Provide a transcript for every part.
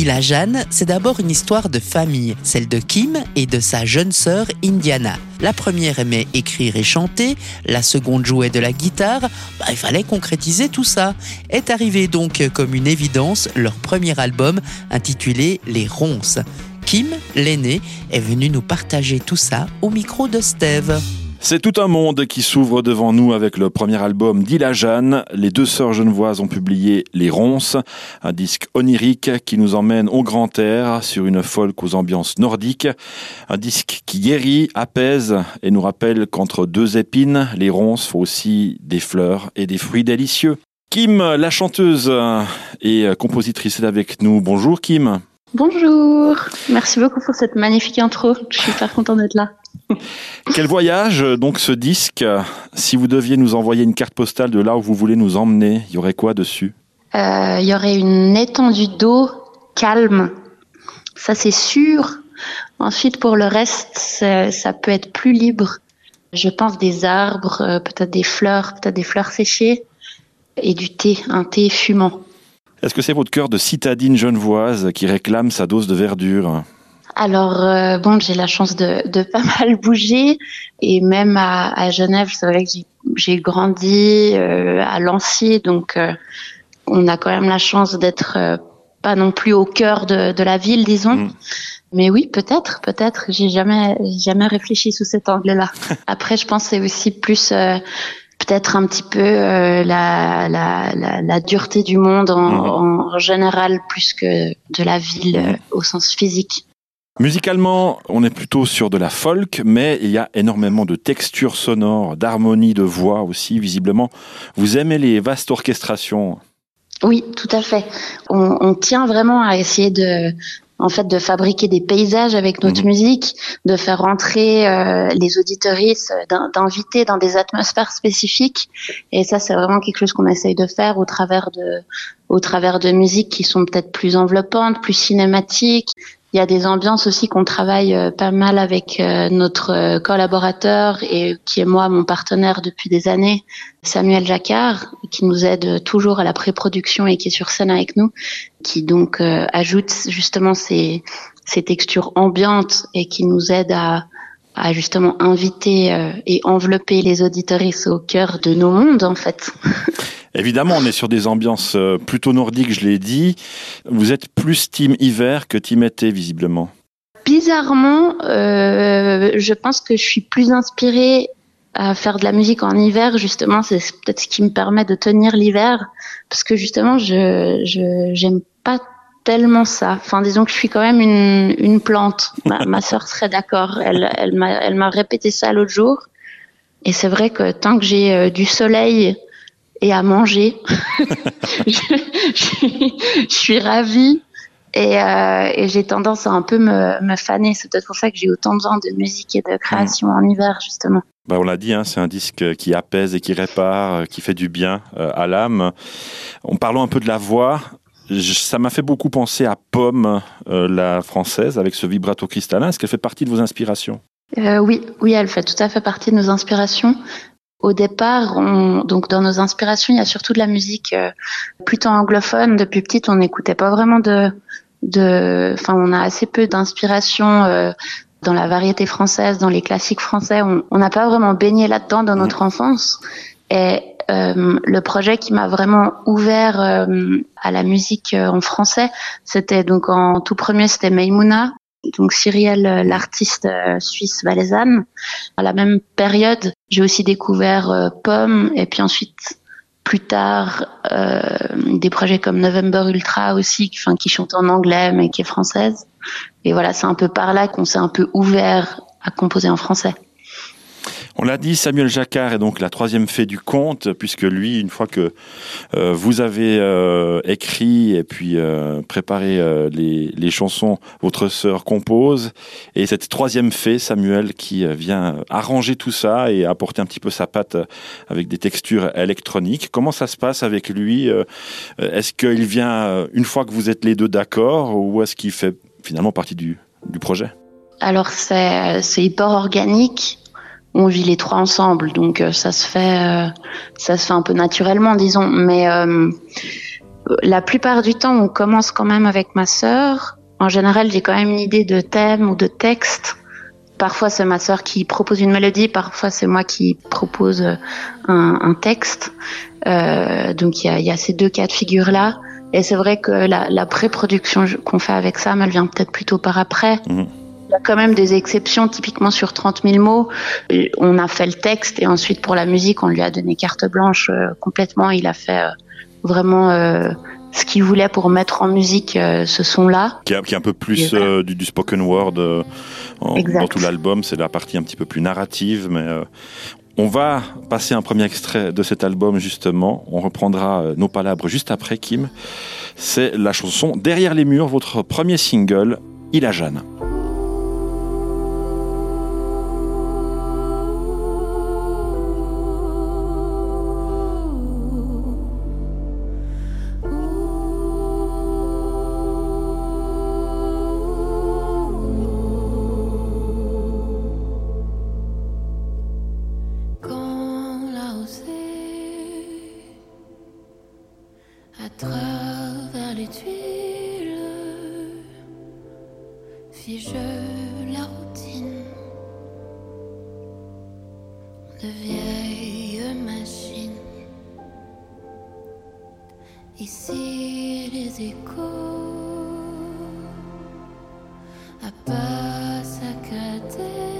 Dilla Jeanne, c'est d'abord une histoire de famille, celle de Kim et de sa jeune sœur Indiana. La première aimait écrire et chanter, la seconde jouait de la guitare. Il fallait concrétiser tout ça. Est arrivé donc comme une évidence leur premier album intitulé Les Ronces. Kim, l'aînée, est venue nous partager tout ça au micro de Steve. C'est tout un monde qui s'ouvre devant nous avec le premier album Dilla Jeanne. Les deux sœurs genevoises ont publié Les Ronces, un disque onirique qui nous emmène au grand air sur une folk aux ambiances nordiques. Un disque qui guérit, apaise et nous rappelle qu'entre deux épines, les ronces font aussi des fleurs et des fruits délicieux. Kim, la chanteuse et compositrice, est avec nous. Bonjour Kim. Bonjour, merci beaucoup pour cette magnifique intro, je suis super contente d'être là. Quel voyage donc ce disque. Si vous deviez nous envoyer une carte postale de là où vous voulez nous emmener, il y aurait quoi dessus ? Il y aurait une étendue d'eau calme, ça c'est sûr. Ensuite pour le reste, ça peut être plus libre. Je pense des arbres, peut-être des fleurs séchées et du thé, un thé fumant. Est-ce que c'est votre cœur de citadine genevoise qui réclame sa dose de verdure ? Alors, j'ai la chance de pas mal bouger. Et même à Genève, c'est vrai que j'ai grandi à Lancy. Donc, on a quand même la chance d'être pas non plus au cœur de la ville, disons. Mais oui, peut-être. J'ai jamais réfléchi sous cet angle-là. Après, je pense que c'est aussi plus... peut-être un petit peu la dureté du monde en général plus que de la ville au sens physique. Musicalement, on est plutôt sur de la folk, mais il y a énormément de textures sonores, d'harmonie, de voix aussi, visiblement. Vous aimez les vastes orchestrations ? Oui, tout à fait. On tient vraiment à essayer de fabriquer des paysages avec notre musique, de faire rentrer les auditeuristes, d'inviter dans des atmosphères spécifiques. Et ça, c'est vraiment quelque chose qu'on essaye de faire au travers de musiques qui sont peut-être plus enveloppantes, plus cinématiques. Il y a des ambiances aussi qu'on travaille pas mal avec notre collaborateur et qui est moi, mon partenaire depuis des années, Samuel Jacquard, qui nous aide toujours à la pré-production et qui est sur scène avec nous, qui donc ajoute justement ces textures ambiantes et qui nous aide à justement inviter et envelopper les auditeuristes au cœur de nos mondes en fait. Évidemment, on est sur des ambiances plutôt nordiques, je l'ai dit. Vous êtes plus team hiver que team été, visiblement. Bizarrement, je pense que je suis plus inspirée à faire de la musique en hiver. Justement, c'est peut-être ce qui me permet de tenir l'hiver. Parce que justement, j'aime pas tellement ça. Enfin, disons que je suis quand même une plante. Ma sœur serait d'accord. Elle m'a répété ça l'autre jour. Et c'est vrai que tant que j'ai du soleil et à manger, je suis ravie et j'ai tendance à un peu me faner. C'est peut-être pour ça que j'ai autant besoin de musique et de création en hiver, justement. On l'a dit, c'est un disque qui apaise et qui répare, qui fait du bien à l'âme. En parlant un peu de la voix, ça m'a fait beaucoup penser à Pomme, la française, avec ce vibrato cristallin. Est-ce qu'elle fait partie de vos inspirations ? Oui, elle fait tout à fait partie de nos inspirations. Au départ, donc dans nos inspirations, il y a surtout de la musique plutôt anglophone. Depuis petite, on n'écoutait pas vraiment on a assez peu d'inspiration dans la variété française, dans les classiques français. On n'a pas vraiment baigné là-dedans dans notre enfance. Et le projet qui m'a vraiment ouvert à la musique en français, c'était donc en tout premier, c'était Maïmouna. Donc Cyrielle, l'artiste suisse valaisanne. À la même période, j'ai aussi découvert Pomme et puis ensuite, plus tard, des projets comme November Ultra aussi, qui chante en anglais mais qui est française. Et voilà, c'est un peu par là qu'on s'est un peu ouvert à composer en français. On l'a dit, Samuel Jacquard est donc la troisième fée du conte, puisque lui, une fois que vous avez écrit et puis préparé les chansons, votre sœur compose. Et cette troisième fée, Samuel, qui vient arranger tout ça et apporter un petit peu sa patte avec des textures électroniques. Comment ça se passe avec lui ? Est-ce qu'il vient une fois que vous êtes les deux d'accord, ou est-ce qu'il fait finalement partie du projet ? Alors c'est hyper organique. On vit les trois ensemble, donc ça se fait un peu naturellement, disons. Mais La plupart du temps, on commence quand même avec ma sœur. En général, j'ai quand même une idée de thème ou de texte. Parfois, c'est ma sœur qui propose une mélodie, parfois c'est moi qui propose un texte. Donc il y a ces deux cas de figure-là. Et c'est vrai que la pré-production qu'on fait avec Sam, elle vient peut-être plutôt par après. Il y a quand même des exceptions, typiquement sur 30 000 mots. On a fait le texte et ensuite pour la musique, on lui a donné carte blanche complètement. Il a fait vraiment ce qu'il voulait pour mettre en musique ce son-là. Qui est un peu plus du spoken word dans tout l'album. C'est la partie un petit peu plus narrative, mais on va passer un premier extrait de cet album justement. On reprendra nos palabres juste après, Kim. C'est la chanson Derrière les murs, votre premier single, Il a Jeanne. À travers les tuiles, fige la routine de vieilles machines. Ici les échos à pas saccadés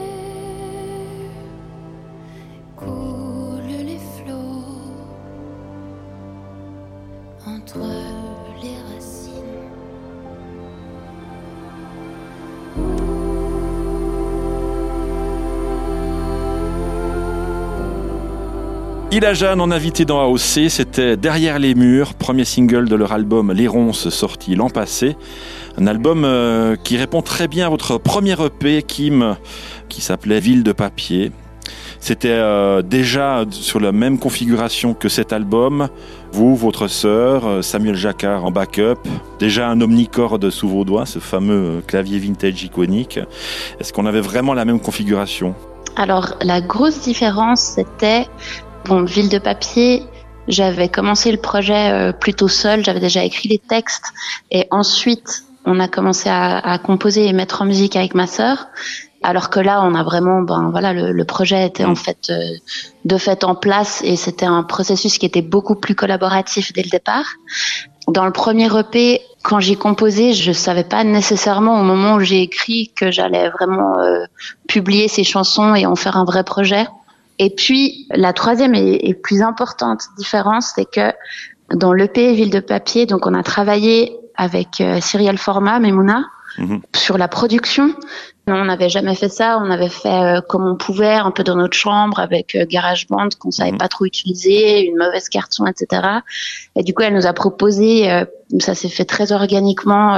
coulent les flots entre les racines. Il a Jeanne en invité dans AOC, c'était Derrière les murs, premier single de leur album Les Ronces, sorti l'an passé. Un album qui répond très bien à votre premier EP, Kim, qui s'appelait Ville de papier. C'était déjà sur la même configuration que cet album. Vous, votre sœur, Samuel Jacquard en backup. Déjà un omnicorde sous vos doigts, ce fameux clavier vintage iconique. Est-ce qu'on avait vraiment la même configuration ? Alors, la grosse différence, c'était... Ville de papier, j'avais commencé le projet plutôt seule. J'avais déjà écrit les textes. Et ensuite, on a commencé à composer et mettre en musique avec ma sœur. Alors que là, on a vraiment, le projet était en fait de fait en place et c'était un processus qui était beaucoup plus collaboratif dès le départ. Dans le premier EP, quand j'ai composé, je savais pas nécessairement au moment où j'ai écrit que j'allais vraiment publier ces chansons et en faire un vrai projet. Et puis, la troisième et plus importante différence, c'est que dans l'EP Ville de papier, donc on a travaillé avec Cyrielle Format, Memouna, sur la production. On n'avait jamais fait ça, on avait fait comme on pouvait, un peu dans notre chambre, avec GarageBand qu'on savait pas trop utiliser, une mauvaise carte son, etc. Et du coup, elle nous a proposé, ça s'est fait très organiquement.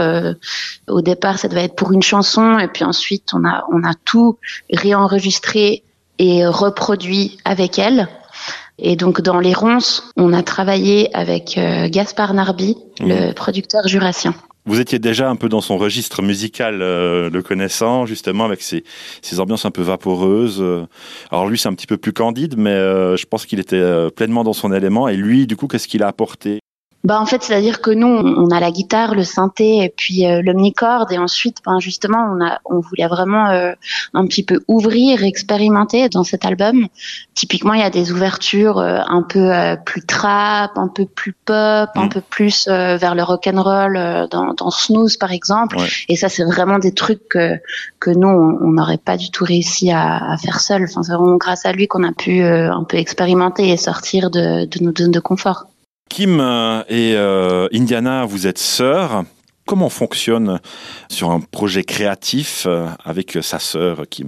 Au départ, ça devait être pour une chanson, et puis ensuite, on a tout réenregistré et reproduit avec elle. Et donc, dans Les Ronces, on a travaillé avec Gaspard Narby, le producteur jurassien. Vous étiez déjà un peu dans son registre musical, le connaissant, justement, avec ses ambiances un peu vaporeuses. Alors lui, c'est un petit peu plus candide, mais je pense qu'il était pleinement dans son élément. Et lui, du coup, qu'est-ce qu'il a apporté ? En fait, c'est-à-dire que nous, on a la guitare, le synthé et puis l'omnicorde, et ensuite, justement, on voulait vraiment un petit peu ouvrir, expérimenter dans cet album. Typiquement, il y a des ouvertures un peu plus trap, un peu plus pop, un peu plus vers le rock'n'roll dans Snooze par exemple. Ouais. Et ça, c'est vraiment des trucs que nous, on n'aurait pas du tout réussi à faire seul. Enfin, c'est vraiment grâce à lui qu'on a pu un peu expérimenter et sortir de nos zones de confort. Kim et Indiana, vous êtes sœurs. Comment on fonctionne sur un projet créatif avec sa sœur, Kim ?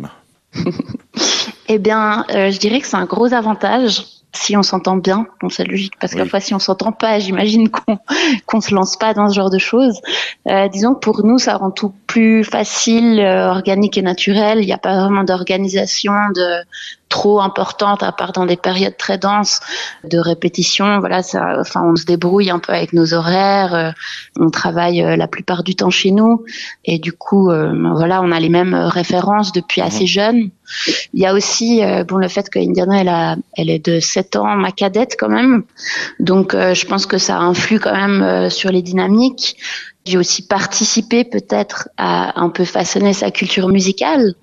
Eh bien, je dirais que c'est un gros avantage si on s'entend bien. Bon, c'est logique parce qu'à fois, si on s'entend pas, j'imagine qu'on se lance pas dans ce genre de choses. Disons que pour nous, ça rend tout plus facile, organique et naturel. Il n'y a pas vraiment d'organisation de trop importante, à part dans des périodes très denses de répétition. Voilà, on se débrouille un peu avec nos horaires. On travaille la plupart du temps chez nous, et du coup, voilà, on a les mêmes références depuis assez jeune. Il y a aussi le fait que Indiana, elle est de 7 ans, ma cadette quand même. Donc, je pense que ça influe quand même sur les dynamiques. J'ai aussi participé peut-être à un peu façonner sa culture musicale.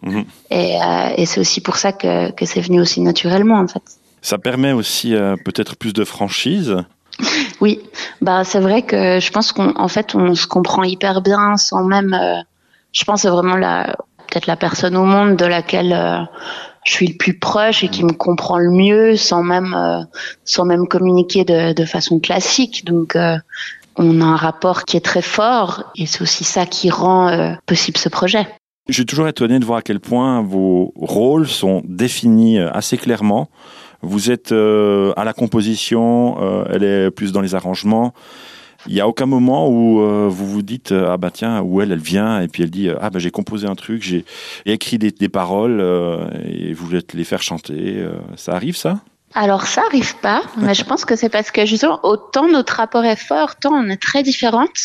Et c'est aussi pour ça que c'est venu aussi naturellement, en fait. Ça permet aussi peut-être plus de franchise. Oui, c'est vrai que je pense qu'on se comprend hyper bien sans même. Je pense que c'est vraiment peut-être la personne au monde de laquelle je suis le plus proche et qui me comprend le mieux sans même communiquer de façon classique. Donc on a un rapport qui est très fort, et c'est aussi ça qui rend possible ce projet. Je suis toujours étonné de voir à quel point vos rôles sont définis assez clairement. Vous êtes à la composition, elle est plus dans les arrangements. Il n'y a aucun moment où vous vous dites où elle vient et puis elle dit j'ai composé un truc, j'ai écrit des paroles et vous voulez les faire chanter. Ça arrive, ça? Alors ça arrive pas, mais je pense que c'est parce que justement autant notre rapport est fort, tant on est très différentes.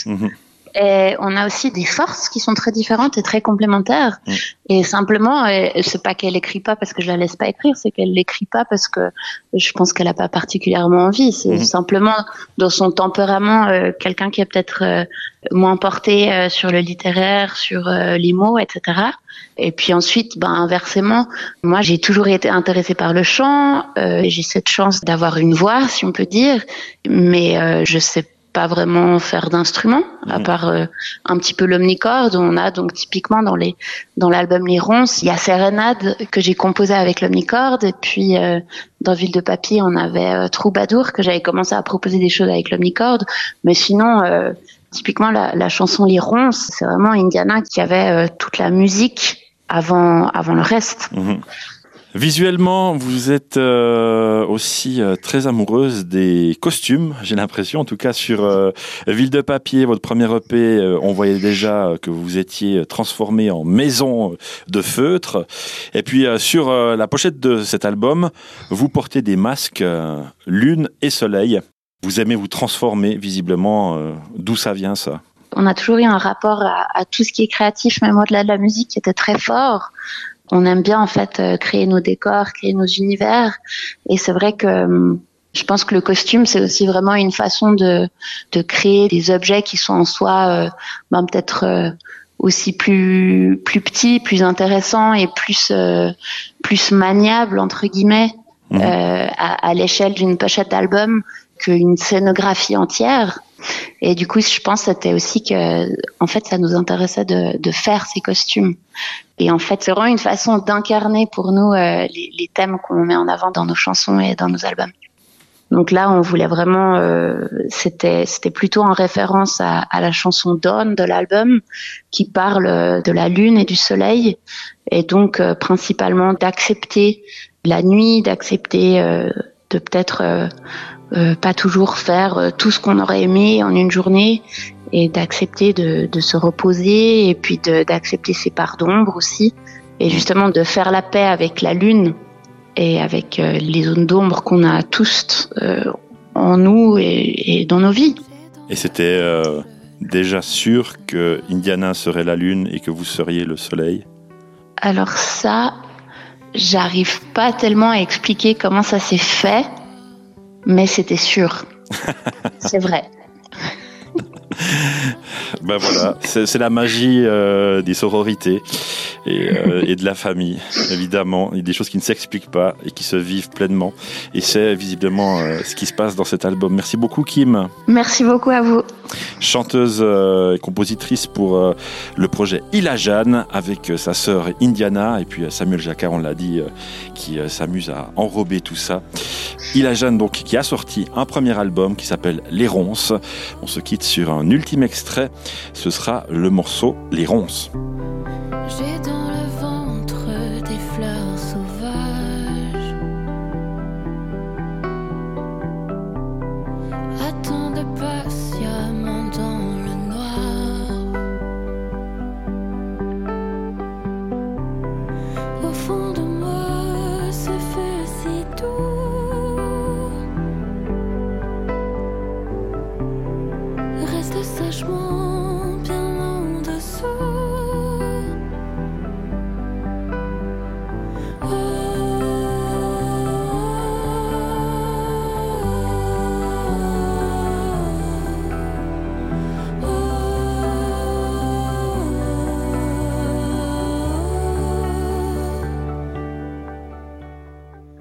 Et on a aussi des forces qui sont très différentes et très complémentaires. Et simplement, c'est pas qu'elle écrit pas parce que je la laisse pas écrire, c'est qu'elle l'écrit pas parce que je pense qu'elle a pas particulièrement envie. C'est simplement dans son tempérament, quelqu'un qui est peut-être moins porté sur le littéraire, sur les mots, etc. Et puis ensuite, inversement, moi j'ai toujours été intéressée par le chant. J'ai cette chance d'avoir une voix, si on peut dire, mais je sais pas vraiment faire d'instrument, à part un petit peu l'omnicorde. On a donc typiquement dans l'album Les Ronces, il y a Sérénade que j'ai composé avec l'omnicorde, et puis dans Ville de Papier, on avait Troubadour que j'avais commencé à proposer des choses avec l'omnicorde, mais sinon typiquement la chanson Les Ronces, c'est vraiment Indiana qui avait toute la musique avant le reste. Visuellement, vous êtes aussi très amoureuse des costumes, j'ai l'impression. En tout cas, sur Ville de Papier, votre premier EP, on voyait déjà que vous étiez transformée en maison de feutre. Et puis, sur la pochette de cet album, vous portez des masques lune et soleil. Vous aimez vous transformer, visiblement. D'où ça vient, ça? On a toujours eu un rapport à tout ce qui est créatif, même au-delà de la musique, qui était très fort. On aime bien en fait créer nos décors, créer nos univers, et c'est vrai que je pense que le costume c'est aussi vraiment une façon de créer des objets qui sont en soi peut-être aussi plus petits, plus intéressants et plus maniables entre guillemets à l'échelle d'une pochette d'album qu'une scénographie entière. Et du coup, je pense que c'était aussi que, en fait, ça nous intéressait de faire ces costumes. Et en fait, c'est vraiment une façon d'incarner pour nous les thèmes qu'on met en avant dans nos chansons et dans nos albums. Donc là, on voulait vraiment, c'était plutôt en référence à la chanson Dawn de l'album, qui parle de la lune et du soleil, et donc principalement d'accepter la nuit, d'accepter de peut-être pas toujours faire tout ce qu'on aurait aimé en une journée, et d'accepter de se reposer, et puis d'accepter ses parts d'ombre aussi, et justement de faire la paix avec la lune et avec les zones d'ombre qu'on a tous en nous et dans nos vies. Et c'était déjà sûr que Indiana serait la lune et que vous seriez le soleil? Alors ça, j'arrive pas tellement à expliquer comment ça s'est fait, mais c'était sûr. C'est vrai. Ben voilà, c'est la magie des sororités et de la famille, évidemment. Il y a des choses qui ne s'expliquent pas et qui se vivent pleinement. Et c'est visiblement ce qui se passe dans cet album. Merci beaucoup, Kim. Merci beaucoup à vous. Chanteuse et compositrice pour le projet Ilajane, avec sa sœur Indiana, et puis Samuel Jacquard, on l'a dit, qui s'amuse à enrober tout ça. Ilajane, donc, qui a sorti un premier album qui s'appelle Les Ronces. On se quitte sur un ultime extrait. Ce sera le morceau Les Ronces. J'ai dans le ventre des fleurs sauvages. Attends patiemment dans le noir. Au fond de moi, c'est fait. attachement.